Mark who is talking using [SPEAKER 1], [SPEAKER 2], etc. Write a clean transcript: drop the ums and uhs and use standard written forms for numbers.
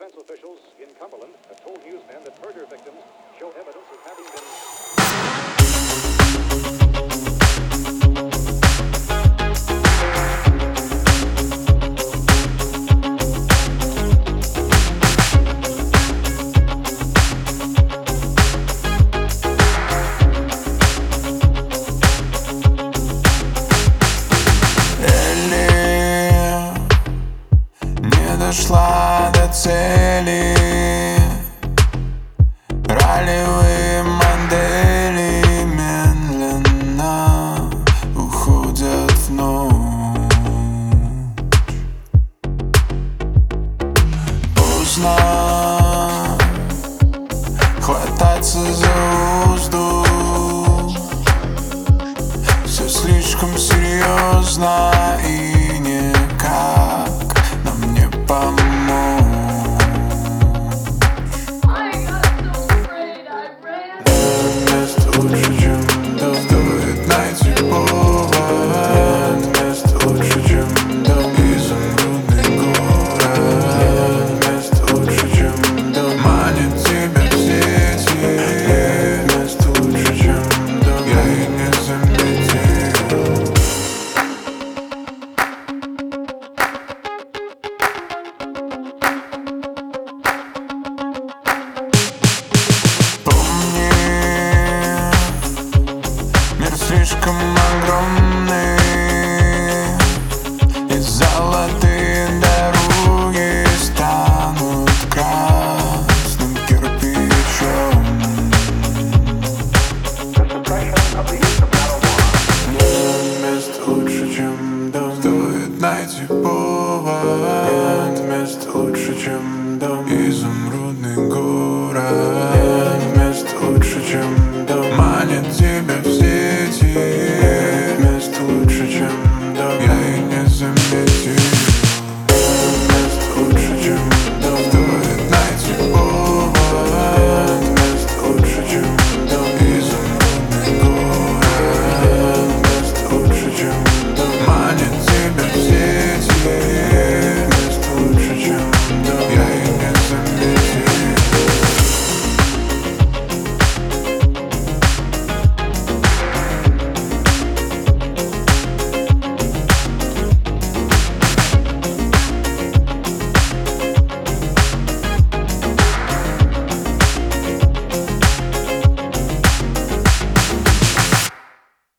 [SPEAKER 1] defense officials in Cumberland have told newsmen that murder victims show evidence of having been...
[SPEAKER 2] Дошла до цели. Ролевые модели медленно уходят в ночь. Поздно хвататься за воздух. Все слишком серьезно и никак нам не помочь. Место лучше, чем дом. Стоит найти повод. Место лучше, чем дом. Изумрудный город. Место лучше, чем дом. Манит тебя в сети. Место лучше, чем дом. Я и не заметил. Слишком огромный, и золотые дороги станут красным кирпичом. Место лучше, чем дом. Стоит найти повод. Место лучше, чем